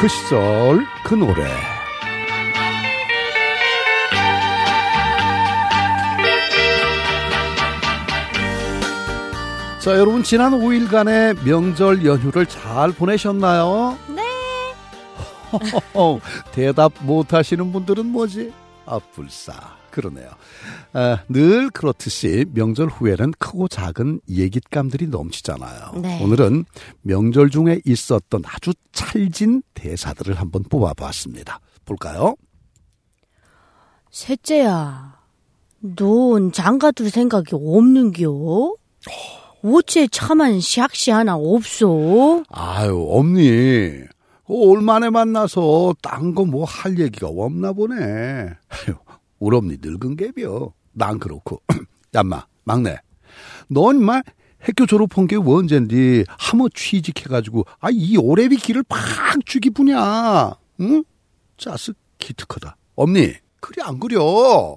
그 시절 그 노래. 자, 여러분 지난 5일간의 명절 연휴를 잘 보내셨나요? 네. 대답 못하시는 분들은 뭐지? 아, 불싸. 그러네요. 늘 그렇듯이 명절 후에는 크고 작은 얘깃감들이 넘치잖아요. 네. 오늘은 명절 중에 있었던 아주 찰진 대사들을 한번 뽑아봤습니다. 볼까요? 셋째야, 넌 장가들 생각이 없는겨? 어째 차만 샥시 하나 없어? 아유, 엄니. 올만에 만나서 딴 거 뭐 할 얘기가 없나 보네. 아유, 우리 엄니 늙은 갭이요. 난 그렇고. 얌마, 막내. 넌 인마 학교 졸업한 게 언젠디 한번 취직해가지고 이 오래비 길을 팍 죽이부냐. 응? 짜스 기특하다. 엄니, 그리 안 그려.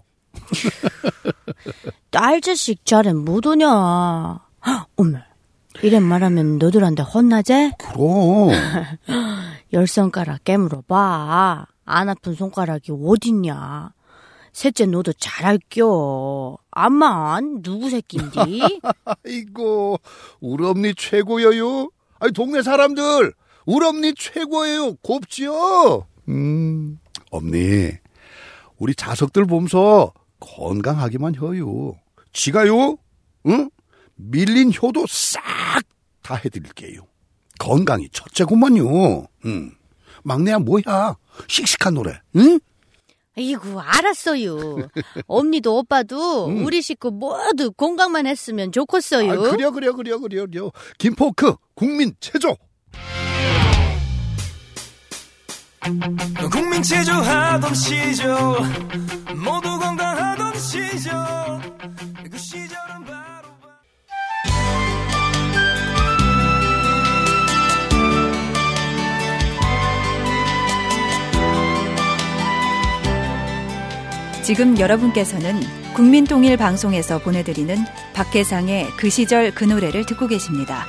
딸 자식 잘은 못 오냐. 어머, 이래 말하면 너들한테 혼나제? 그럼. 10손가락 깨물어봐. 안 아픈 손가락이 어딨냐. 셋째 너도 잘할겨. 암만 누구 새끼인지? 아이고, 우리 엄니 최고여요. 아니, 동네 사람들 우리 엄니 최고예요. 곱지요. 엄니, 우리 자석들 보면서 건강하기만 해요. 지가요, 응? 밀린 효도 싹 다 해드릴게요. 건강이 첫째구만요. 막내야 뭐야? 씩씩한 노래, 응? 아이고, 알았어요. 엄니도 오빠도 우리 식구 모두 건강만 했으면 좋겠어요. 아, 그려. 김포크 국민 체조. 국민 체조하던 시절, 모두 건강하던 시절, 그 시절은 바로 지금 여러분께서는 국민통일방송에서 보내드리는 박혜상의 그 시절 그 노래를 듣고 계십니다.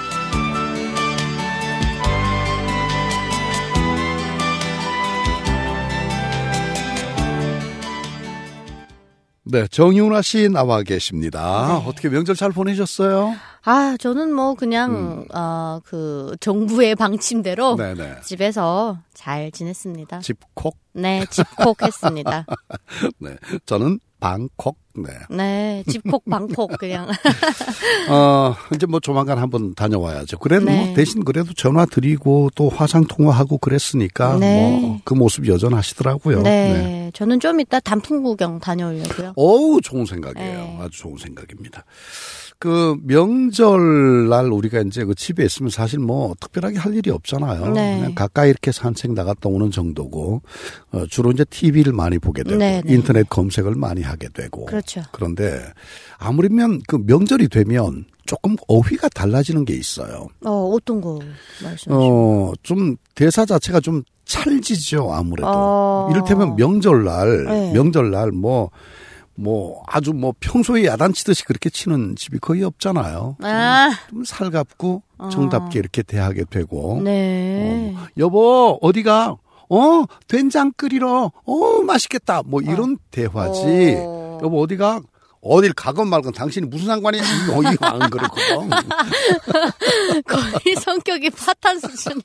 네, 정윤아 씨 나와 계십니다. 네. 어떻게 명절 잘 보내셨어요? 저는 뭐 그냥 그 정부의 방침대로 네네. 집에서 잘 지냈습니다. 집콕? 네, 집콕 했습니다. 네, 저는 방콕. 네. 네, 집콕 방콕 그냥. 이제 뭐 조만간 한번 다녀와야죠. 그래도 네. 뭐 대신 그래도 전화 드리고 또 화상 통화하고 그랬으니까 네. 뭐 그 모습 여전하시더라고요. 네, 저는 좀 이따 단풍 구경 다녀오려고요. 어우, 좋은 생각이에요. 네. 아주 좋은 생각입니다. 그 명절날 우리가 이제 그 집에 있으면 사실 뭐 특별하게 할 일이 없잖아요. 네. 그냥 가까이 이렇게 산책 나갔다 오는 정도고 주로 이제 TV를 많이 보게 되고 네, 네. 인터넷 검색을 많이 하게 되고. 그렇죠. 그런데 아무리면 그 명절이 되면 조금 어휘가 달라지는 게 있어요. 어떤 거 말씀하시죠? 좀 대사 자체가 좀 찰지죠, 아무래도. 이를테면 명절날 뭐 아주 뭐 평소에 야단치듯이 그렇게 치는 집이 거의 없잖아요. 좀 살갑고 정답게 이렇게 대하게 되고. 네. 여보 어디가? 된장 끓이러. 맛있겠다. 뭐 이런 대화지. 여보 어디가? 어딜 가건 말건 당신이 무슨 상관이야? 이거 안 그렇거든. 거의 성격이 파탄 수준.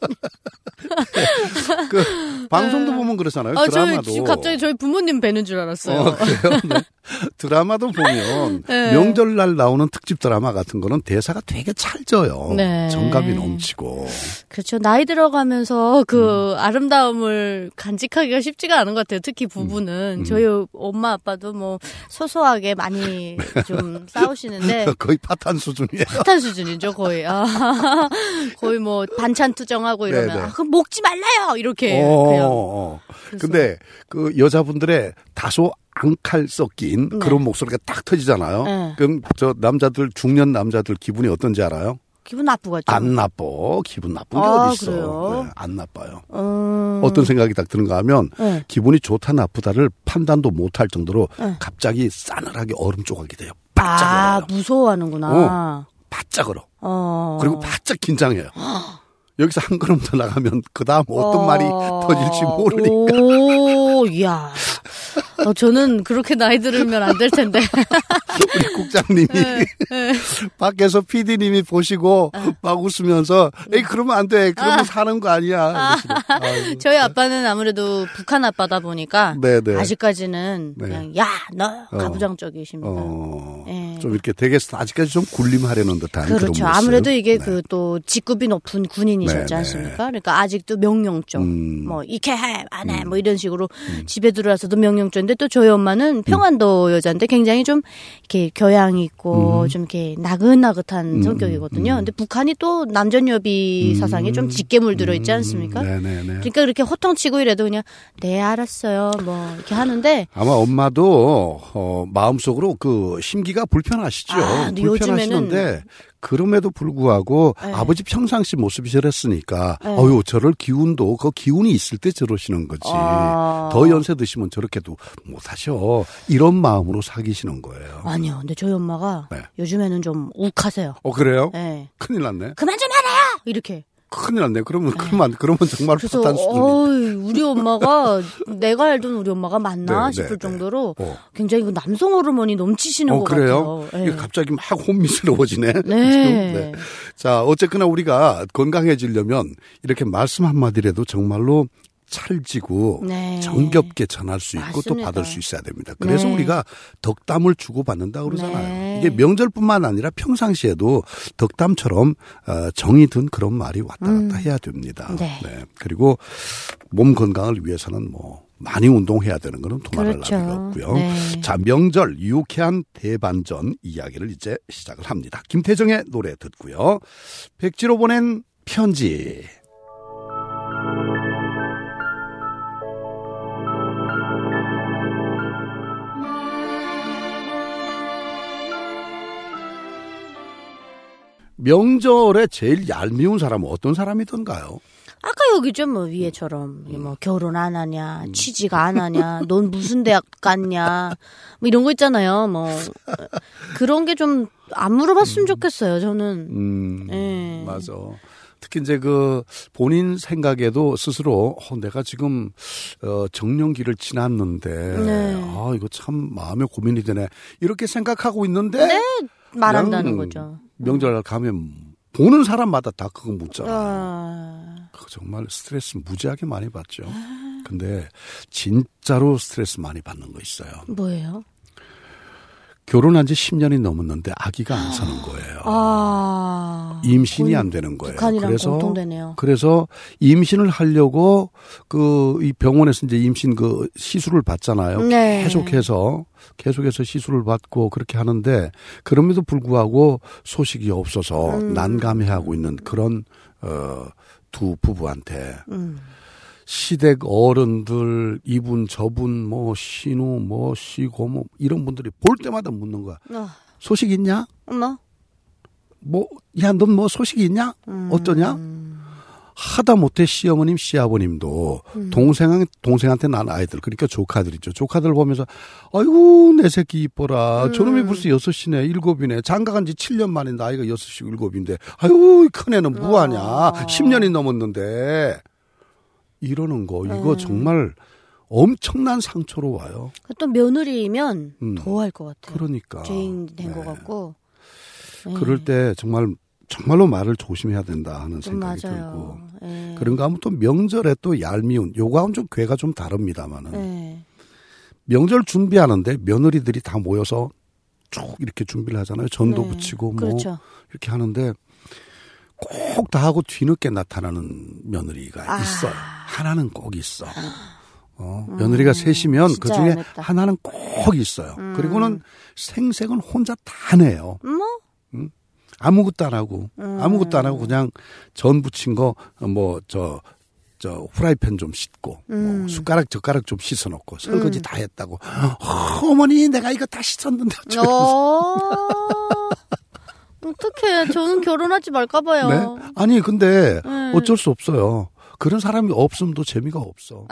그 방송도 보면 그렇잖아요. 드라마도. 지금 갑자기 저희 부모님 뵈는 줄 알았어요. 그래요? 네. 드라마도 보면 네. 명절날 나오는 특집 드라마 같은 거는 대사가 되게 찰져요. 네. 정감이 넘치고. 그렇죠. 나이 들어가면서 그 아름다움을 간직하기가 쉽지가 않은 것 같아요. 특히 부부는. 저희 엄마 아빠도 뭐 소소하게 많이 좀 싸우시는데. 거의 파탄 수준이에요. 파탄 수준이죠, 거의. 거의 뭐 반찬 투정하고 이러면 네네. 그럼 먹지 말라요 이렇게 그냥. 근데 그 여자분들의 다소 앙칼 섞인 네. 그런 목소리가 딱 터지잖아요. 네. 그럼 저 중년 남자들 기분이 어떤지 알아요? 기분 나쁘겠죠. 안 나빠. 기분 나쁜 게 어디 있어. 그래요? 네, 안 나빠요. 어떤 생각이 딱 드는가 하면 네. 기분이 좋다 나쁘다를 판단도 못할 정도로 네. 갑자기 싸늘하게 얼음 조각이 돼요. 바짝 얼어요. 무서워하는구나. 바짝 얼어. 그리고 바짝 긴장해요. 여기서 한 걸음 더 나가면 그 다음 어떤 말이 터질지 모르니까. 오, 이야. 저는 그렇게 나이 들으면 안 될 텐데. 우리 국장님이 밖에서 PD님이 보시고 막 웃으면서 에이 그러면 안 돼. 그러면 사는 거 아니야. 저희 아빠는 아무래도 북한 아빠다 보니까 네네. 아직까지는 네. 그냥 야, 너 가부장적이십니다. 네. 좀 이렇게 되게 아직까지 좀 군림하려는 듯한 그런 그렇죠. 모습. 아무래도 이게 네. 그 또 직급이 높은 군인이셨지 네, 않습니까? 네. 그러니까 아직도 명령적. 뭐 이렇게 해, 안 해, 뭐 이런 식으로 집에 들어와서도 명령적인데 또 저희 엄마는 평안도 여자인데 굉장히 좀 이렇게 교양 있고 좀 이렇게 나긋나긋한 성격이거든요. 근데 북한이 또 남전여비 사상에 좀 짙게 물들어 있지 않습니까? 네네네. 그러니까 그렇게 호통치고 이래도 그냥 네 알았어요 뭐 이렇게 하는데 아마 엄마도 마음속으로 그 심기가 불편하시죠. 근데 불편하시는데 그럼에도 불구하고 네. 아버지 평상시 모습이 저랬으니까 네. 저럴 기운도 그 기운이 있을 때 저러시는 거지. 더 연세 드시면 저렇게도 못하셔. 이런 마음으로 사귀시는 거예요. 아니요. 근데 저희 엄마가 네. 요즘에는 좀 욱하세요. 그래요? 네. 큰일 났네. 그만 좀 하래요. 이렇게. 큰일 났네. 그러면 정말 그래서 풋한 수준인데. 우리 엄마가 내가 알던 우리 엄마가 맞나 네, 싶을 네, 정도로 네. 굉장히 그 남성 호르몬이 넘치시는 것 그래요? 같아요. 이게 갑자기 막 혼미스러워지네. 네. 지금. 네. 자, 어쨌거나 우리가 건강해지려면 이렇게 말씀 한마디라도 정말로 찰지고 네. 정겹게 전할 수 있고 맞습니다. 또 받을 수 있어야 됩니다. 그래서 네. 우리가 덕담을 주고받는다 그러잖아요. 네. 이게 명절뿐만 아니라 평상시에도 덕담처럼 정이 든 그런 말이 왔다 갔다 해야 됩니다. 네. 그리고 몸 건강을 위해서는 뭐 많이 운동해야 되는 거는 도말할 그렇죠. 나위가 없고요. 네. 자, 명절 유쾌한 대반전 이야기를 이제 시작을 합니다. 김태정의 노래 듣고요. 백지로 보낸 편지. 명절에 제일 얄미운 사람은 어떤 사람이던가요? 아까 여기 좀 뭐 위에처럼 뭐 결혼 안 하냐, 취직 안 하냐, 넌 무슨 대학 갔냐, 뭐 이런 거 있잖아요. 뭐 그런 게 좀 안 물어봤으면 좋겠어요. 저는. 네. 맞아. 특히 이제 그 본인 생각에도 스스로 내가 지금 정년기를 지났는데 네. 이거 참 마음에 고민이 되네. 이렇게 생각하고 있는데 네, 말한다는 그냥 거죠. 명절 가면 보는 사람마다 다 그거 묻잖아요. 그거 정말 스트레스 무지하게 많이 받죠. 근데 진짜로 스트레스 많이 받는 거 있어요. 뭐예요? 결혼한 지 10년이 넘었는데 아기가 안 사는 거예요. 임신이 안 되는 거예요. 북한이랑 공통되네요. 그래서 임신을 하려고 이 병원에서 이제 임신 그 시술을 받잖아요. 네. 계속해서 시술을 받고 그렇게 하는데 그럼에도 불구하고 소식이 없어서 난감해하고 있는 그런 두 부부한테 시댁 어른들, 이분, 저분, 뭐, 신우, 뭐, 시고모, 이런 분들이 볼 때마다 묻는 거야. 소식 있냐? 뭐, 야, 넌 뭐 소식이 있냐? 어떠냐? 하다 못해 시어머님, 시아버님도 동생한테 난 아이들, 그러니까 조카들이죠. 조카들 보면서, 아이고, 내 새끼 이뻐라. 저놈이 벌써 6이네, 7이네. 장가간 지 7년 만에 나이가 6이고 7인데, 아이고, 큰애는 뭐하냐. 10년이 넘었는데. 이러는 거 이거 정말 엄청난 상처로 와요. 또 며느리면 더 할 것 같아요. 그러니까 죄인 된 것 같고. 그럴 때 정말로 말을 조심해야 된다 하는 생각이 맞아요. 들고 그런가 하면 또 명절에 또 얄미운 요거하고는 좀 괴가 좀 다릅니다만은 명절 준비하는데 며느리들이 다 모여서 쭉 이렇게 준비를 하잖아요. 전도 붙이고 뭐 그렇죠. 이렇게 하는데 꼭 다 하고 뒤늦게 나타나는 며느리가 있어요. 하나는 꼭 있어. 며느리가 셋이면 그 중에 하나는 꼭 있어요. 그리고는 생색은 혼자 다 내요. 아무것도 안 하고 그냥 전 부친 거 뭐 후라이팬 좀 씻고 뭐 숟가락 젓가락 좀 씻어놓고 설거지 다 했다고. 어머니 내가 이거 다 씻었는데 어떡해. 저는 결혼하지 말까봐요. 네? 아니 근데 어쩔 수 없어요. 그런 사람이 없으면 또 재미가 없어.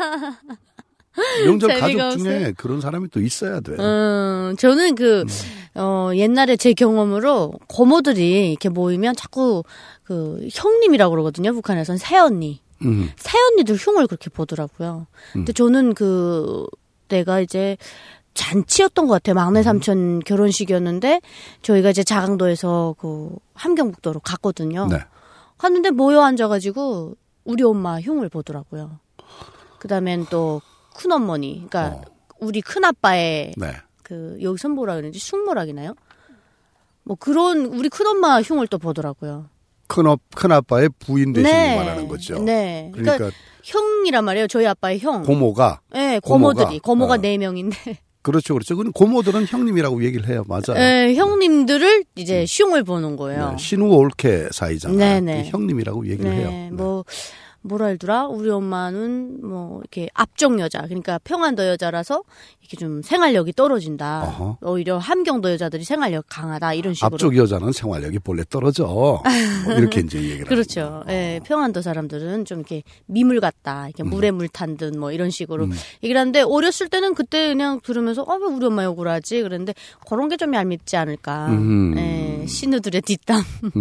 명절 가족 중에 그런 사람이 또 있어야 돼. 저는 옛날에 제 경험으로 고모들이 이렇게 모이면 자꾸 그 형님이라고 그러거든요. 북한에서는 새언니. 새언니들 흉을 그렇게 보더라고요. 근데 저는 내가 이제 잔치였던 것 같아요. 막내 삼촌 결혼식이었는데 저희가 이제 자강도에서 함경북도로 갔거든요. 네. 갔는데 모여 앉아가지고 우리 엄마 흉을 보더라고요. 그다음엔 또 큰어머니, 그러니까 우리 큰아빠의 네. 여기선 뭐라 그러는지 숙모락이나요? 뭐 그런 우리 큰엄마 흉을 또 보더라고요. 큰아빠의 부인 되시는 네. 거 말하는 거죠. 네. 그러니까 형이란 말이에요. 저희 아빠의 형. 고모가. 네, 고모가 4명인데. 그렇죠. 그건 고모들은 형님이라고 얘기를 해요. 맞아요. 네, 형님들을 이제 흉을 보는 거예요. 네, 신우 올케 사이잖아요. 네네. 형님이라고 얘기를 해요. 네. 뭐라 하더라? 우리 엄마는 이렇게 압정 여자, 그러니까 평안도 여자라서 이렇게 좀 생활력이 떨어진다. 어허. 오히려 함경도 여자들이 생활력 강하다 이런 식으로. 앞쪽 여자는 생활력이 본래 떨어져. 뭐 이렇게 이제 얘기를. 그렇죠. 예, 평안도 사람들은 좀 이렇게 미물 같다, 이렇게 물에 물 탄 듯 뭐 이런 식으로 얘기를 하는데 어렸을 때는 그때 그냥 들으면서 왜 우리 엄마 욕을 하지? 그랬는데 그런 게 좀 얄밉지 않을까. 예, 신우들의 뒷담.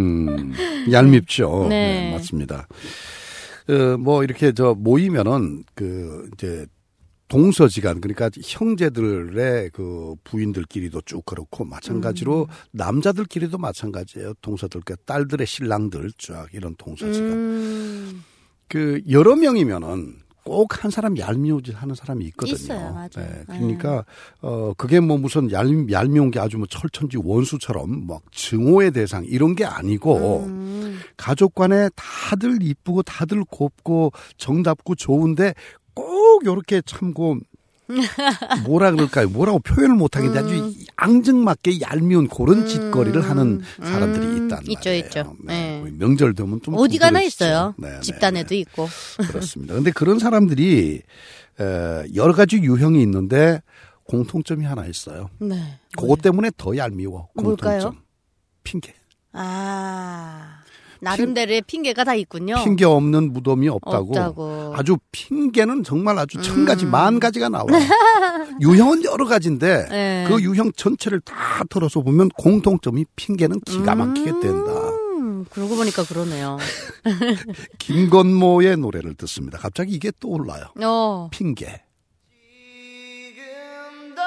얄밉죠. 네. 네, 맞습니다. 이렇게 모이면은, 이제, 동서지간, 그러니까 형제들의 부인들끼리도 쭉 그렇고, 마찬가지로 남자들끼리도 마찬가지예요. 동서들과 딸들의 신랑들 쫙 이런 동서지간. 여러 명이면은 꼭 한 사람 얄미우짓 하는 사람이 있거든요. 있어요, 맞아요. 네, 그러니까, 그게 무슨 얄미운 게 아주 철천지 원수처럼 증오의 대상 이런 게 아니고, 가족 간에 다들 이쁘고 다들 곱고 정답고 좋은데 꼭 요렇게 참고 뭐라 그럴까요? 뭐라고 표현을 못하겠는데 아주 앙증맞게 얄미운 그런 짓거리를 하는 사람들이 있단 있죠, 말이에요. 있죠. 네. 네. 명절 되면 좀 어디 가나 부끄러지죠. 있어요. 네, 집단에도 네. 있고. 그렇습니다. 근데 그런 사람들이 여러 가지 유형이 있는데 공통점이 하나 있어요. 네. 그것 때문에 더 얄미워. 공통점. 뭘까요? 핑계. 나름대로의 핑계가 다 있군요. 핑계 없는 무덤이 없다고. 아주 핑계는 정말 아주 1000가지, 10,000가지가 나와요. 유형은 여러 가지인데 네. 그 유형 전체를 다 털어서 보면 공통점이 핑계는 기가 막히게 된다. 그러고 보니까 그러네요. 김건모의 노래를 듣습니다. 갑자기 이게 떠올라요. 핑계. 지금도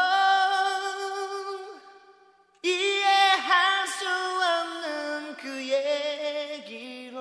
이해할 수 없는 그 얘기로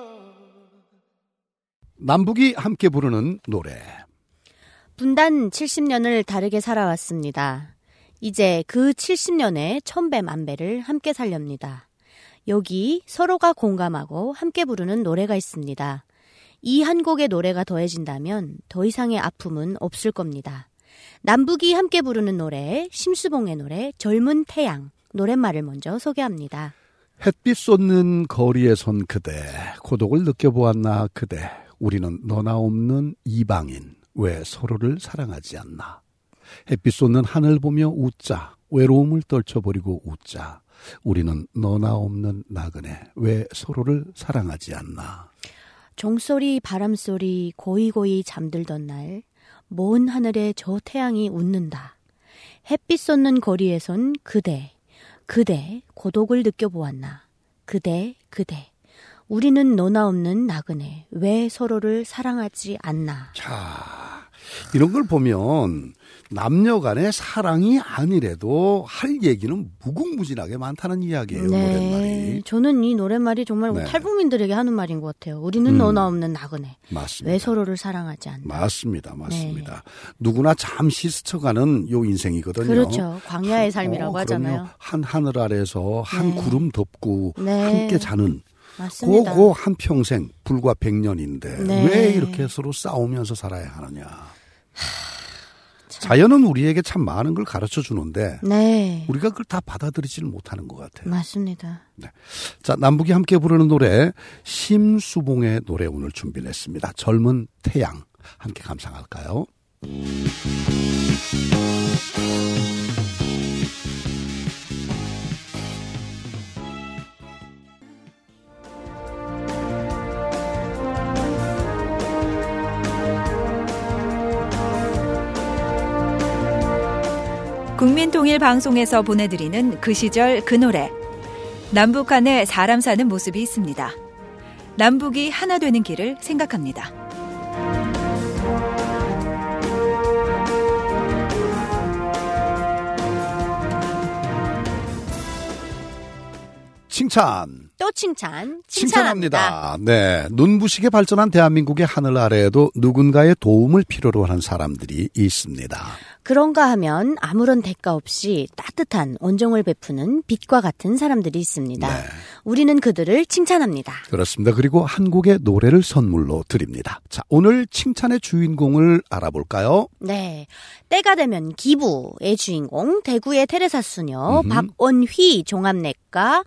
남북이 함께 부르는 노래. 분단 70년을 다르게 살아왔습니다. 이제 그 70년의 천배 만배를 함께 살렵니다. 여기 서로가 공감하고 함께 부르는 노래가 있습니다. 이 한 곡의 노래가 더해진다면 더 이상의 아픔은 없을 겁니다. 남북이 함께 부르는 노래, 심수봉의 노래 젊은 태양, 노랫말을 먼저 소개합니다. 햇빛 쏟는 거리에 선 그대, 고독을 느껴보았나 그대, 우리는 너나 없는 이방인, 왜 서로를 사랑하지 않나. 햇빛 쏟는 하늘 보며 웃자, 외로움을 떨쳐버리고 웃자. 우리는 너나 없는 나그네, 왜 서로를 사랑하지 않나. 종소리 바람소리 고이고이 잠들던 날, 먼 하늘에 저 태양이 웃는다. 햇빛 쏟는 거리에선 그대, 그대 고독을 느껴보았나. 그대, 그대. 우리는 너나 없는 나그네, 왜 서로를 사랑하지 않나. 자, 이런 걸 보면 남녀 간의 사랑이 아니래도 할 얘기는 무궁무진하게 많다는 이야기예요. 노랫말이. 저는 이 노랫말이 정말 네. 탈북민들에게 하는 말인 것 같아요. 우리는 너나 없는 나그네. 맞습니다. 왜 서로를 사랑하지 않나. 맞습니다. 맞습니다. 누구나 잠시 스쳐가는 요 인생이거든요. 그렇죠. 광야의 삶이라고 하잖아요. 그럼요. 한 하늘 아래서 한 네. 구름 덮고 네. 함께 자는 맞습니다. 그거 한 평생 불과 100년인데 네. 왜 이렇게 서로 싸우면서 살아야 하느냐. 자연은 우리에게 참 많은 걸 가르쳐 주는데 네. 우리가 그걸 다 받아들이지는 못하는 것 같아요. 맞습니다. 네. 자, 남북이 함께 부르는 노래 심수봉의 노래 오늘 준비를 했습니다. 젊은 태양 함께 감상할까요? 국민통일방송에서 보내드리는 그 시절 그 노래. 남북한에 사람 사는 모습이 있습니다. 남북이 하나 되는 길을 생각합니다. 칭찬. 또 칭찬. 칭찬합니다. 네. 눈부시게 발전한 대한민국의 하늘 아래에도 누군가의 도움을 필요로 하는 사람들이 있습니다. 그런가 하면 아무런 대가 없이 따뜻한 온정을 베푸는 빛과 같은 사람들이 있습니다. 네. 우리는 그들을 칭찬합니다. 그렇습니다. 그리고 한 곡의 노래를 선물로 드립니다. 자, 오늘 칭찬의 주인공을 알아볼까요? 네. 때가 되면 기부의 주인공, 대구의 테레사 수녀, 박원휘 종합내과,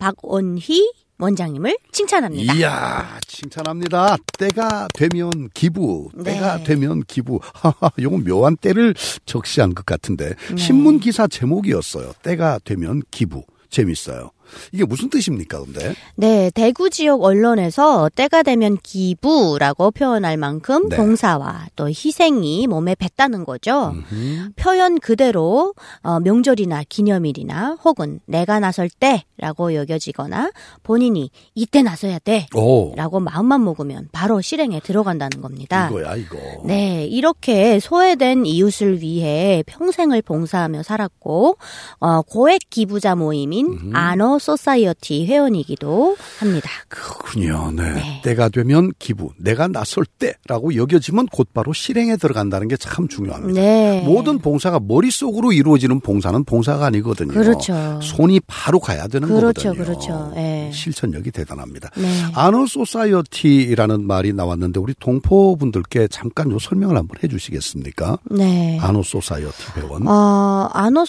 박원휘 원장님을 칭찬합니다. 이야, 칭찬합니다. 때가 되면 기부, 때가 네. 되면 기부. 하하, 요건 묘한 때를 적시한 것 같은데 네. 신문 기사 제목이었어요. 때가 되면 기부. 재밌어요. 이게 무슨 뜻입니까, 근데? 네, 대구 지역 언론에서 때가 되면 기부라고 표현할 만큼 네. 봉사와 또 희생이 몸에 뱄다는 거죠. 표현 그대로 명절이나 기념일이나 혹은 내가 나설 때라고 여겨지거나 본인이 이때 나서야 돼라고 마음만 먹으면 바로 실행에 들어간다는 겁니다. 이거야, 이거. 네, 이렇게 소외된 이웃을 위해 평생을 봉사하며 살았고 고액 기부자 모임인 아너 소사이어티 회원이기도 합니다. 그렇군요. 네. 때가 되면 기부, 내가 나설 때라고 여겨지면 곧바로 실행에 들어간다는 게 참 중요합니다. 네. 모든 봉사가 머릿속으로 이루어지는 봉사는 봉사가 아니거든요. 그렇죠. 손이 바로 가야 되는 그렇죠, 거거든요. 그렇죠. 네. 실천력이 대단합니다. 네. 아너 소사이어티라는 말이 나왔는데 우리 동포분들께 잠깐 요 설명을 한번 해 주시겠습니까? 네. 아너 소사이어티 회원. 아너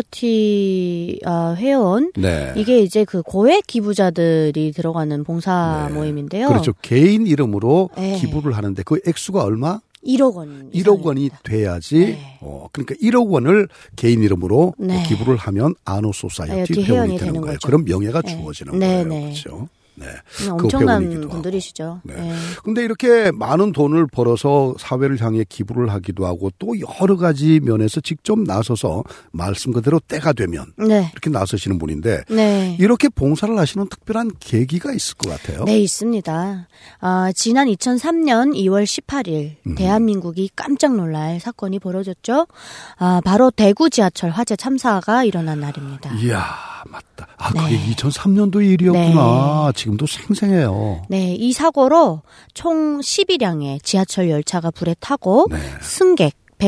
소사이어티 회원. 네. 이게 이제 그 고액 기부자들이 들어가는 봉사 모임인데요. 그렇죠. 개인 이름으로 네. 기부를 하는데 그 액수가 얼마? 1억 원. 1억 원이 돼야지. 네. 그러니까 1억 원을 개인 이름으로 네. 기부를 하면 아노 소사이어티 회원이 되는 거예요. 거죠. 그럼 명예가 네. 주어지는 네, 거예요. 네. 그렇죠. 네. 엄청난 그 분들이시죠. 네. 네. 근데 이렇게 많은 돈을 벌어서 사회를 향해 기부를 하기도 하고 또 여러 가지 면에서 직접 나서서 말씀 그대로 때가 되면 네. 이렇게 나서시는 분인데 네. 이렇게 봉사를 하시는 특별한 계기가 있을 것 같아요. 네, 있습니다. 지난 2003년 2월 18일 대한민국이 깜짝 놀랄 사건이 벌어졌죠. 바로 대구 지하철 화재 참사가 일어난 날입니다. 이야, 맞다. 그게 네. 2003년도 일이었구나. 지금도 생생해요. 네, 이 사고로 총 12량의 지하철 열차가 불에 타고 네. 승객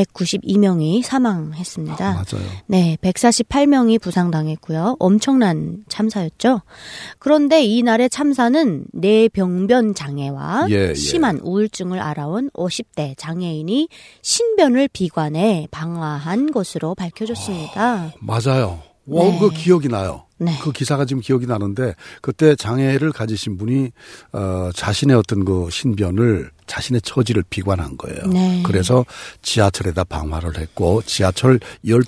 192명이 사망했습니다. 맞아요. 네, 148명이 부상당했고요. 엄청난 참사였죠. 그런데 이날의 참사는 뇌병변 장애와 심한 우울증을 앓아온 50대 장애인이 신변을 비관해 방화한 것으로 밝혀졌습니다. 맞아요. 네. 그 기억이 나요. 네. 그 기사가 지금 기억이 나는데 그때 장애를 가지신 분이 자신의 어떤 그 신변을 자신의 처지를 비관한 거예요. 네. 그래서 지하철에다 방화를 했고 지하철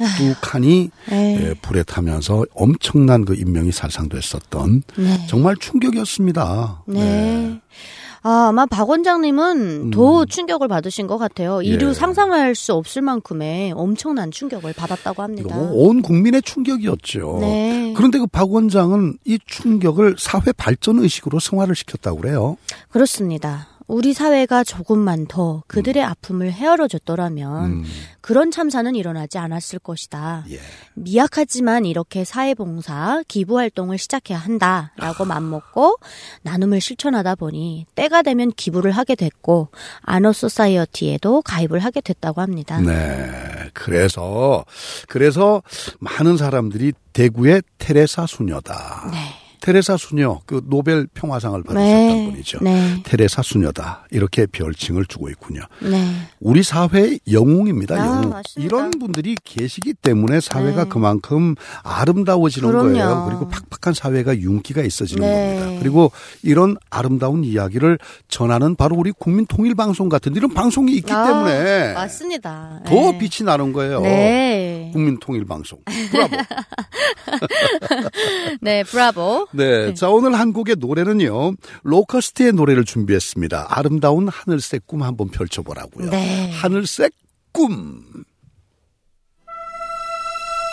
12칸이 네. 불에 타면서 엄청난 그 인명이 살상됐었던 네. 정말 충격이었습니다. 네. 아마 박 원장님은 더 충격을 받으신 것 같아요. 이루 상상할 수 없을 만큼의 엄청난 충격을 받았다고 합니다. 온 국민의 충격이었죠. 네. 그런데 그 박 원장은 이 충격을 사회 발전 의식으로 승화를 시켰다고 그래요. 그렇습니다. 우리 사회가 조금만 더 그들의 아픔을 헤아려줬더라면 그런 참사는 일어나지 않았을 것이다. 예. 미약하지만 이렇게 사회봉사, 기부활동을 시작해야 한다라고 맘먹고 나눔을 실천하다 보니 때가 되면 기부를 하게 됐고 아너 소사이어티에도 가입을 하게 됐다고 합니다. 네. 그래서 많은 사람들이 대구의 테레사 수녀다. 네. 테레사 수녀, 그 노벨 평화상을 받으셨던 네. 분이죠. 네. 테레사 수녀다. 이렇게 별칭을 주고 있군요. 네. 우리 사회의 영웅입니다. 영웅. 맞습니다. 이런 분들이 계시기 때문에 사회가 네. 그만큼 아름다워지는 그럼요. 거예요. 그리고 팍팍한 사회가 윤기가 있어지는 네. 겁니다. 그리고 이런 아름다운 이야기를 전하는 바로 우리 국민통일방송 같은 이런 방송이 있기 때문에 맞습니다. 더 네. 빛이 나는 거예요. 네. 국민통일방송. 브라보. 네, 브라보. 네. 자, 오늘 한 곡의 노래는요. 로커스트의 노래를 준비했습니다. 아름다운 하늘색 꿈 한번 펼쳐보라고요. 네. 하늘색 꿈.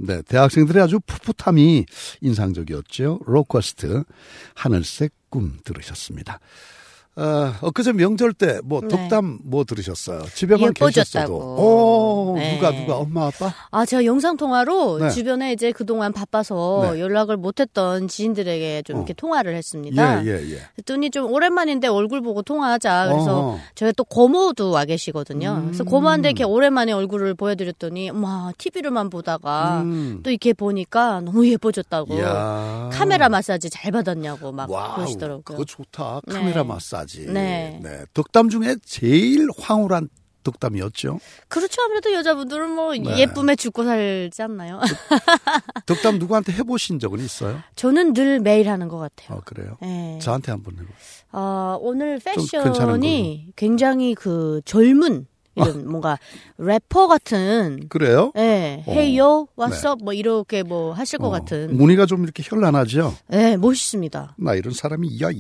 네, 대학생들의 아주 풋풋함이 인상적이었죠. 로퀘스트 하늘색 꿈 들으셨습니다. 엊그제 명절 때 뭐 덕담 뭐 들으셨어요? 집에만 계셨어도. 오, 네. 누가 엄마 아빠? 제가 영상 통화로 네. 주변에 이제 그동안 바빠서 네. 연락을 못했던 지인들에게 좀 이렇게 통화를 했습니다. 예. 그랬더니 좀 오랜만인데 얼굴 보고 통화하자. 그래서 저희 또 고모도 와 계시거든요. 그래서 고모한테 이렇게 오랜만에 얼굴을 보여드렸더니, TV로만 보다가 또 이렇게 보니까 너무 예뻐졌다고. 이야. 카메라 마사지 잘 받았냐고 막 와우, 그러시더라고요. 그거 좋다. 카메라 네. 마사지. 네. 덕담 중에 제일 황홀한 덕담이었죠. 그렇죠. 아무래도 여자분들은 뭐 네. 예쁨에 죽고 살지 않나요? 덕담 누구한테 해보신 적은 있어요? 저는 늘 매일 하는 것 같아요. 그래요? 네. 저한테 한번 해보세요. 오늘 괜찮은 패션이 굉장히 그 젊은 이런 뭔가 래퍼 같은. 그래요? 네. Hey yo, what's up? 뭐 이렇게 뭐 하실 것 같은. 무늬가 좀 이렇게 현란하죠? 네, 멋있습니다. 나 이런 사람이 요.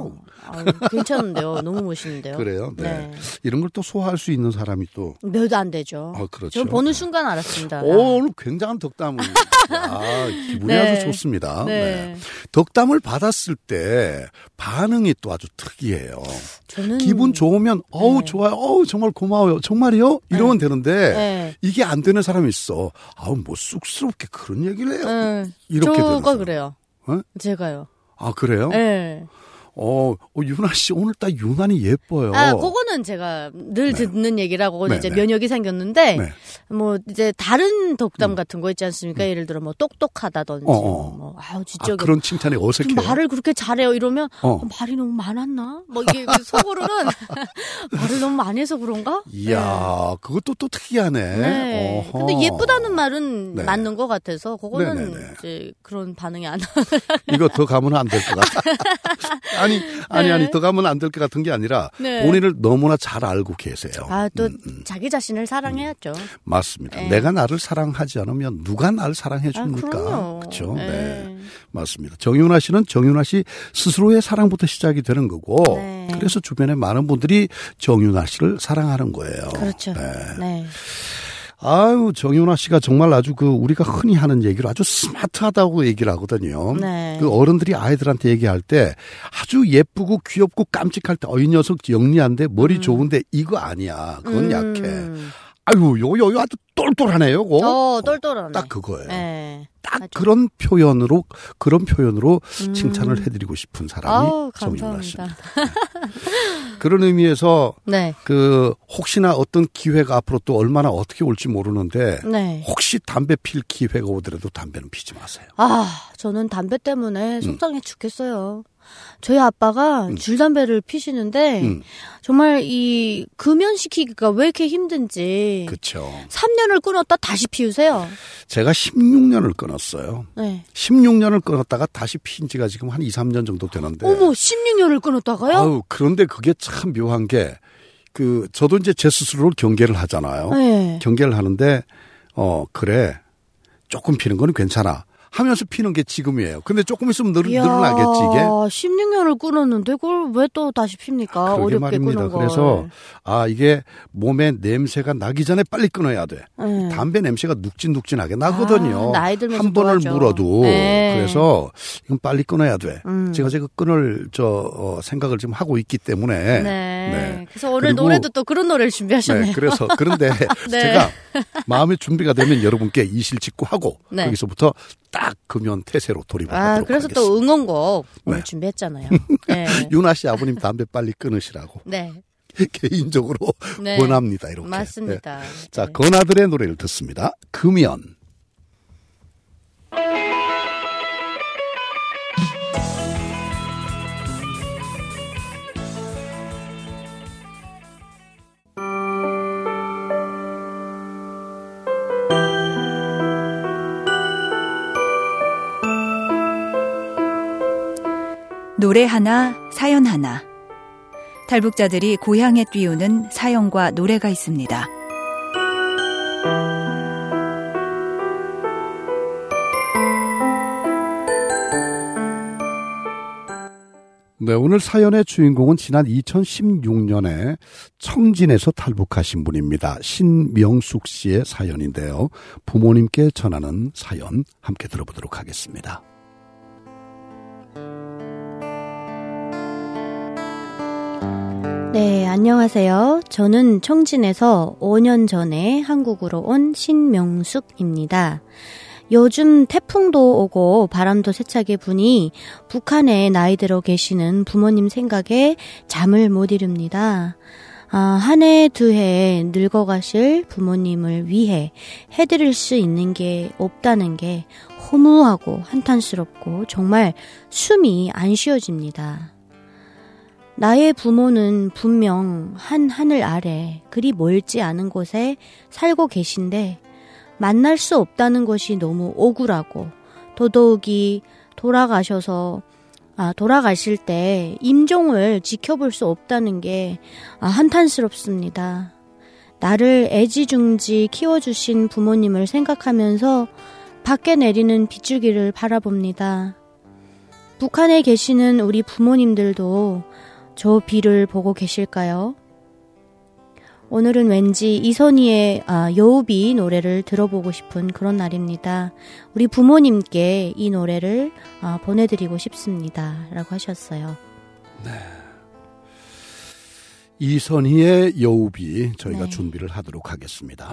괜찮은데요. 너무 멋있는데요. 그래요? 네. 이런 걸 또 소화할 수 있는 사람이 또. 몇 안 되죠. 그렇죠. 전 보는 순간 알았습니다. 오늘 굉장한 덕담을. 기분이 네. 아주 좋습니다. 네. 덕담을 받았을 때 반응이 또 아주 특이해요. 저는 기분 좋으면 좋아요. 정말 고마워요. 정말이요? 이러면 되는데 네. 이게 안 되는 사람이 있어. 뭐 쑥스럽게 그런 얘기를 해요. 이렇게 되는 저가 사람. 그래요. 제가요. 그래요? 네. 유나 씨 오늘따라 유난히 예뻐요. 그거는 제가 늘 듣는 얘기라고 네, 이제 네. 면역이 생겼는데 네. 뭐 이제 다른 덕담 같은 거 있지 않습니까? 예를 들어 뭐 똑똑하다든지 지적이 그런 칭찬이 어색해요. 말을 그렇게 잘해요 이러면 말이 너무 많았나? 뭐 이게 속으로는 말을 너무 많이 해서 그런가? 이야, 그것도 또 특이하네. 네. 근데 예쁘다는 말은 네. 맞는 것 같아서 그거는 네네네. 이제 그런 반응이 안 이거 더 가면 안 될 것 같아. 아니, 더 가면 안 될 것 같은 게 아니라 네. 본인을 너무나 잘 알고 계세요. 또 자기 자신을 사랑해야죠. 맞습니다. 네. 내가 나를 사랑하지 않으면 누가 나를 사랑해 줍니까? 그럼요. 그렇죠. 네. 네. 맞습니다. 정윤아 씨는 정윤아 씨 스스로의 사랑부터 시작이 되는 거고 네. 그래서 주변에 많은 분들이 정윤아 씨를 사랑하는 거예요. 그렇죠. 네. 정윤아 씨가 정말 아주 우리가 흔히 하는 얘기로 아주 스마트하다고 얘기를 하거든요. 네. 그 어른들이 아이들한테 얘기할 때 아주 예쁘고 귀엽고 깜찍할 때 이 녀석 영리한데 머리 좋은데 이거 아니야. 그건 약해. 요 아주 똘똘하네요, 요거. 똘똘하네. 딱 그거예요. 네. 딱 그런 표현으로 칭찬을 해드리고 싶은 사람이 정윤아 씨입니다. 그런 의미에서 네. 혹시나 어떤 기회가 앞으로 또 얼마나 어떻게 올지 모르는데 네. 혹시 담배 필 기회가 오더라도 담배는 피지 마세요. 저는 담배 때문에 속상해 죽겠어요. 저희 아빠가 줄담배를 피시는데 정말 이 금연시키기가 왜 이렇게 힘든지. 그렇죠. 3년을 끊었다 다시 피우세요. 제가 16년을 끊었어요. 네. 16년을 끊었다가 다시 피인 지가 지금 한 2, 3년 정도 되는데. 어머, 16년을 끊었다가요? 그런데 그게 참 묘한 게 저도 이제 제 스스로를 경계를 하잖아요. 네. 경계를 하는데 그래. 조금 피는 건 괜찮아. 하면서 피는 게 지금이에요. 근데 조금 있으면 늘어나겠지, 이게. 16년을 끊었는데 그걸 왜 또 다시 핍니까? 그러게 어렵게 말입니다. 끊은 걸. 그래서 이게 몸에 냄새가 나기 전에 빨리 끊어야 돼. 담배 냄새가 눅진눅진하게 나거든요. 나이 들면서 한 번을 좋아하죠. 물어도. 네. 그래서 이건 빨리 끊어야 돼. 제가 끊을 생각을 지금 하고 있기 때문에. 네. 그래서 오늘 그리고, 노래도 또 그런 노래를 준비하셨네요. 네. 그런데 네. 제가 마음의 준비가 되면 여러분께 이실직고하고 네. 거기서부터 딱 금연 태세로 돌입하도록 그래서 하겠습니다. 또 응원곡 오늘 네. 준비했잖아요. 네. 윤아 씨 아버님 담배 빨리 끊으시라고. 네. 개인적으로 네. 권합니다. 이렇게. 맞습니다. 네. 자, 네. 건아들의 노래를 듣습니다. 금연. 노래 하나, 사연 하나. 탈북자들이 고향에 띄우는 사연과 노래가 있습니다. 네, 오늘 사연의 주인공은 지난 2016년에 청진에서 탈북하신 분입니다. 신명숙 씨의 사연인데요. 부모님께 전하는 사연 함께 들어보도록 하겠습니다. 네, 안녕하세요. 저는 청진에서 5년 전에 한국으로 온 신명숙입니다. 요즘 태풍도 오고 바람도 세차게 부니 북한에 나이 들어 계시는 부모님 생각에 잠을 못 이룹니다. 한 해 두 해 늙어가실 부모님을 위해 해드릴 수 있는 게 없다는 게 허무하고 한탄스럽고 정말 숨이 안 쉬어집니다. 나의 부모는 분명 한 하늘 아래 그리 멀지 않은 곳에 살고 계신데 만날 수 없다는 것이 너무 억울하고 더더욱이 돌아가실 때 임종을 지켜볼 수 없다는 게 한탄스럽습니다. 나를 애지중지 키워주신 부모님을 생각하면서 밖에 내리는 빗줄기를 바라봅니다. 북한에 계시는 우리 부모님들도 저 비를 보고 계실까요? 오늘은 왠지 이선희의 여우비 노래를 들어보고 싶은 그런 날입니다. 우리 부모님께 이 노래를 보내드리고 싶습니다. 라고 하셨어요. 네. 이선희의 여우비 저희가 네. 준비를 하도록 하겠습니다.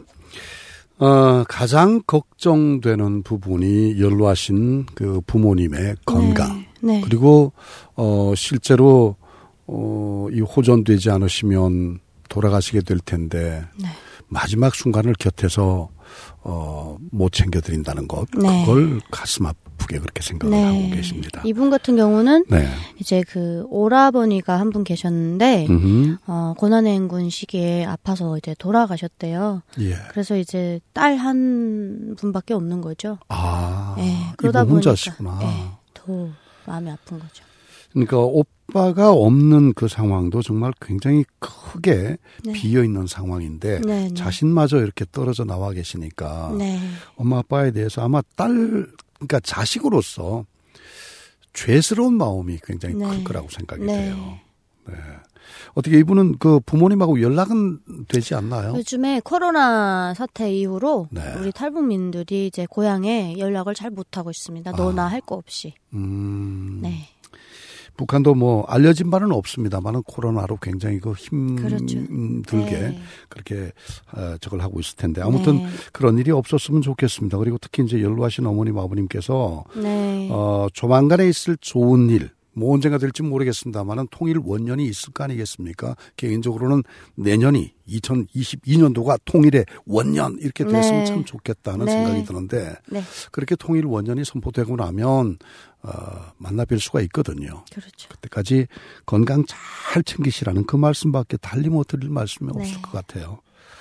가장 걱정되는 부분이 연로하신 그 부모님의 건강. 네. 네. 그리고 실제로 이 호전되지 않으시면 돌아가시게 될 텐데 네. 마지막 순간을 곁에서 못 챙겨드린다는 것, 네. 그걸 가슴 아프게 그렇게 생각을 네. 하고 계십니다. 이분 같은 경우는 네. 이제 그 오라버니가 한 분 계셨는데 고난행군 시기에 아파서 이제 돌아가셨대요. 예. 그래서 이제 딸 한 분밖에 없는 거죠. 네, 그러다 이분 보니까 혼자시구나. 더 마음이 아픈 거죠. 그러니까 오빠가 없는 그 상황도 정말 굉장히 크게 네. 비어있는 상황인데 네, 네. 자신마저 이렇게 떨어져 나와 계시니까 네. 엄마 아빠에 대해서 아마 그러니까 자식으로서 죄스러운 마음이 굉장히 네. 클 거라고 생각이 네. 돼요. 네. 어떻게 이분은 그 부모님하고 연락은 되지 않나요? 요즘에 코로나 사태 이후로 네. 우리 탈북민들이 이제 고향에 연락을 잘 못하고 있습니다. 너나 할 거 없이. 네. 북한도 뭐 알려진 바는 없습니다만은 코로나로 굉장히 그 그렇죠. 힘들게 네. 그렇게 저걸 하고 있을 텐데 아무튼 네. 그런 일이 없었으면 좋겠습니다. 그리고 특히 이제 연로하신 어머님 아버님께서 네. 조만간에 있을 좋은 일, 뭐 언젠가 될지 모르겠습니다만은 통일 원년이 있을 거 아니겠습니까? 개인적으로는 내년이 2022년도가 통일의 원년 이렇게 됐으면 네. 참 좋겠다는 네. 생각이 드는데 네. 그렇게 통일 원년이 선포되고 나면 만나 뵐 수가 있거든요. 그렇죠. 그때까지 건강 잘 챙기시라는 그 말씀밖에 달리 못 드릴 말씀이 네. 없을 것 같아요.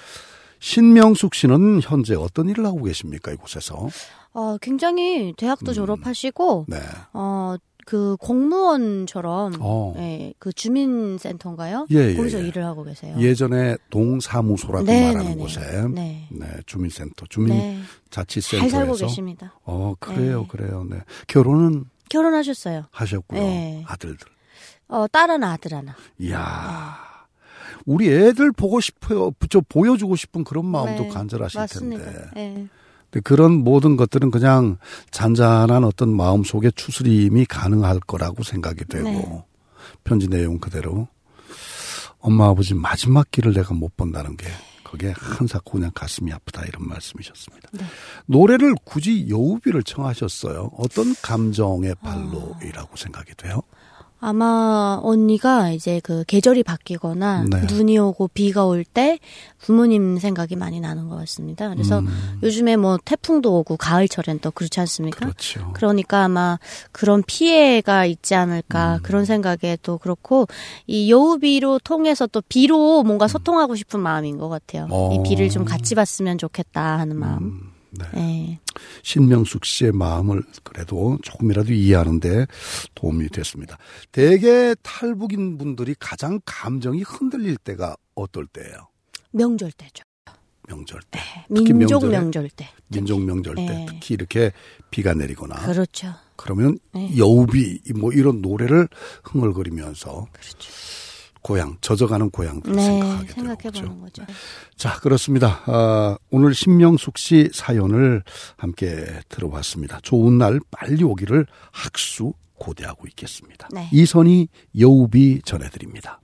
신명숙 씨는 현재 어떤 일을 하고 계십니까, 이곳에서? 굉장히 대학도 졸업하시고 네. 그 공무원처럼 예. 그 주민센터인가요? 예, 거기서 예. 일을 하고 계세요. 예전에 동사무소라고 네, 말하는 네, 곳에 네. 네, 주민센터, 네. 주민자치센터에서 잘 살고 계십니다. 그래요, 네. 그래요. 네. 결혼은 결혼하셨어요. 하셨고요. 네. 아들들. 딸 하나, 아들 하나. 이야. 우리 애들 보고 싶어요. 보여주고 싶은 그런 마음도 네, 간절하실 맞습니다. 텐데. 네. 근데 그런 모든 것들은 그냥 잔잔한 어떤 마음 속에 추스림이 가능할 거라고 생각이 되고 네. 편지 내용 그대로 엄마 아버지 마지막 길을 내가 못 본다는 게 그게 한사코 그냥 가슴이 아프다 이런 말씀이셨습니다. 네. 노래를 굳이 여우비를 청하셨어요. 어떤 감정의 발로이라고 생각이 돼요? 아마 언니가 이제 그 계절이 바뀌거나 네. 눈이 오고 비가 올 때 부모님 생각이 많이 나는 것 같습니다. 그래서 요즘에 뭐 태풍도 오고 가을철엔 또 그렇지 않습니까? 그렇죠. 그러니까 아마 그런 피해가 있지 않을까 그런 생각에 또 그렇고 이 여우비로 통해서 또 비로 뭔가 소통하고 싶은 마음인 것 같아요. 이 비를 좀 같이 봤으면 좋겠다 하는 마음. 네. 네. 신명숙 씨의 마음을 그래도 조금이라도 이해하는데 도움이 됐습니다. 대개 탈북인 분들이 가장 감정이 흔들릴 때가 어떨 때예요? 명절 때죠. 명절 때. 민족 명절 때. 민족 명절 때 특히 이렇게 비가 내리거나. 그렇죠. 그러면 여우비 뭐 이런 노래를 흥얼거리면서 그렇죠. 고향, 젖어가는 고향들을 생각하게 생각해보는 거죠. 자, 그렇습니다. 오늘 신명숙 씨 사연을 함께 들어봤습니다. 좋은 날 빨리 오기를 학수 고대하고 있겠습니다. 네. 이선희 여우비 전해드립니다.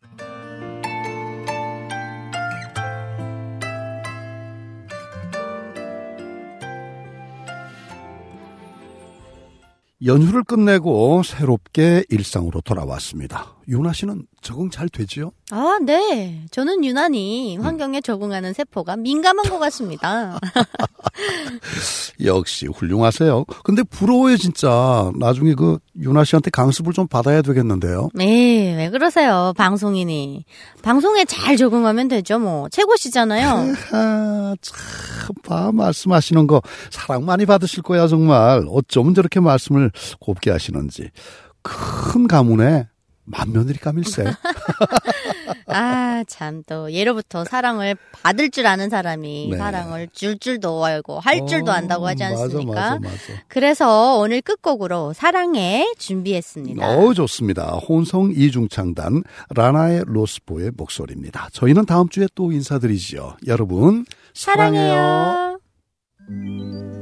연휴를 끝내고 새롭게 일상으로 돌아왔습니다. 유나 씨는 적응 잘 되지요? 아, 네. 저는 유난히 환경에 적응하는 세포가 민감한 것 같습니다. 역시 훌륭하세요. 근데 부러워요, 진짜. 나중에 그 유나 씨한테 강습을 좀 받아야 되겠는데요. 네, 왜 그러세요? 방송이니. 방송에 잘 적응하면 되죠, 뭐. 최고시잖아요. 참, 말씀하시는 거 사랑 많이 받으실 거야, 정말. 어쩌면 저렇게 말씀을 곱게 하시는지. 큰 가문에 만며느리감일세. 아, 참, 또, 예로부터 사랑을 받을 줄 아는 사람이 사랑을 줄 줄도 알고 할 줄도 안다고 하지 않습니까? 맞아. 그래서 오늘 끝곡으로 사랑해 준비했습니다. 좋습니다. 혼성 이중창단 라나의 로스보의 목소리입니다. 저희는 다음 주에 또 인사드리죠. 여러분, 사랑해요. 사랑해요.